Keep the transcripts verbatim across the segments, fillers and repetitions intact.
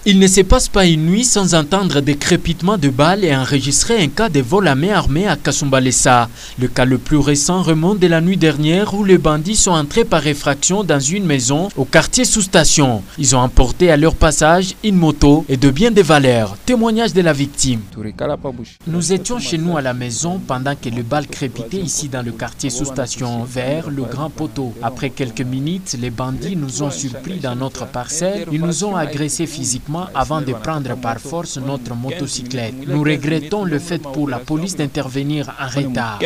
Il ne se passe pas une nuit sans entendre des crépitements de balles et enregistrer un cas de vol à main armée à Kasumbalesa. Le cas le plus récent remonte de la nuit dernière où les bandits sont entrés par effraction dans une maison au quartier sous-station. Ils ont emporté à leur passage une moto et de biens de valeur. Témoignage de la victime. Nous étions chez nous à la maison pendant que les balles crépitaient ici dans le quartier sous-station vers le Grand Poteau. Après quelques minutes, les bandits nous ont surpris dans notre parcelle. Ils nous ont agressés physiquement avant de prendre par force notre motocyclette. Nous regrettons le fait pour la police d'intervenir en retard.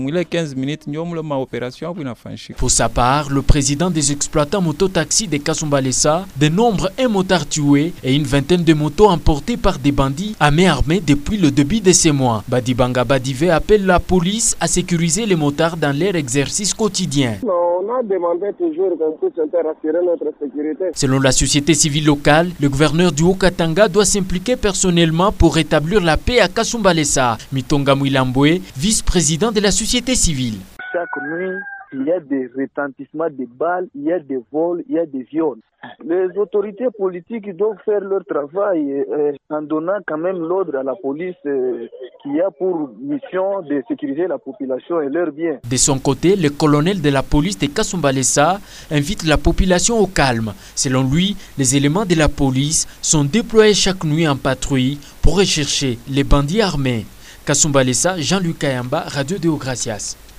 Pour sa part, le président des exploitants mototaxis de Kasumbalesa dénombre un motard tué et une vingtaine de motos emportées par des bandits à main armée depuis le début de ces mois. Badibanga Badive appelle la police à sécuriser les motards dans leur exercice quotidien. On a demandé toujours qu'on puisse assurer notre sécurité. Selon la société civile locale, le gouverneur du Haut-Katanga doit s'impliquer personnellement pour rétablir la paix à Kasumbalesa. Mitonga Mwilambwe, vice-président de la société civile. Chaque nuit, il y a des retentissements de balles, il y a des vols, il y a des viols. Les autorités politiques doivent faire leur travail euh, en donnant quand même l'ordre à la police euh, qui a pour mission de sécuriser la population et leurs biens. De son côté, le colonel de la police de Kasumbalesa invite la population au calme. Selon lui, les éléments de la police sont déployés chaque nuit en patrouille pour rechercher les bandits armés. Kasumbalesa, Jean-Luc Kayamba, Radio Deo Gracias.